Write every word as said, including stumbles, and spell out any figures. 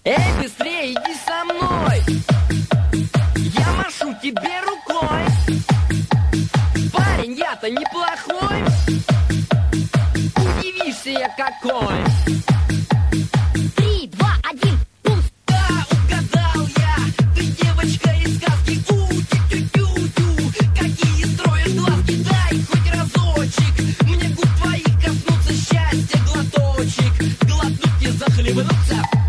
Эй, быстрее иди со мной. Я машу тебе рукой. Парень, я-то неплохой. Удивишься я какой. Три, два, один, пуск. Да, угадал я. Ты девочка из сказки. У-тю-тю-тю-тю. Какие строишь глазки, дай хоть разочек. Мне губ твоих коснуться, счастья глоточек. Глотнуть и захлебнуться.